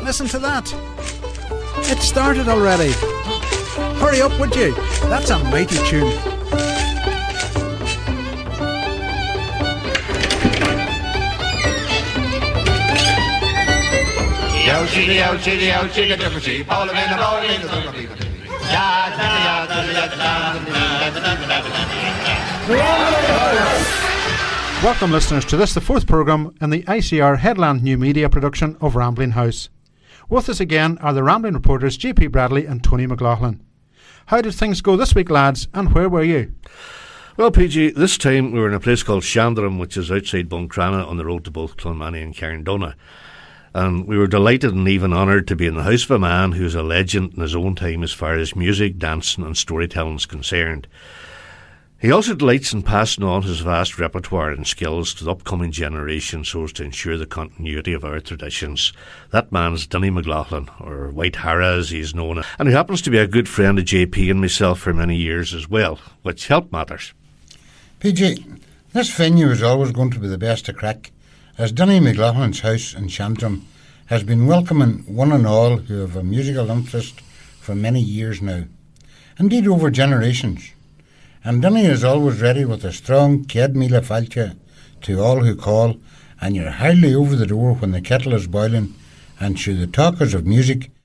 Listen to that. It started already. Hurry up, would you? That's a mighty tune. Welcome listeners to this, the fourth programme in the ICR Headland New Media production of Rambling House. With us again are the Rambling reporters JP Bradley and Tony McLaughlin. How did things go this week, lads, and where were you? Well, PG, this time we were in a place called Shandram, which is outside Buncrana on the road to both Clonmany and Carndona. And we were delighted and even honoured to be in the house of a man who's a legend in his own time as far as music, dancing and storytelling is concerned. He also delights in passing on his vast repertoire and skills to the upcoming generation so as to ensure the continuity of our traditions. That man's Denny McLaughlin, or White Hara as he's known, and who happens to be a good friend of JP and myself for many years as well, which helped matters. PG, this venue is always going to be the best to crack, as Denny McLaughlin's house in Shandram has been welcoming one and all who have a musical interest for many years now, indeed over generations. And Denny is always ready with a strong Ced Mila Falcha to all who call, and you're hardly over the door when the kettle is boiling, and through the talkers of music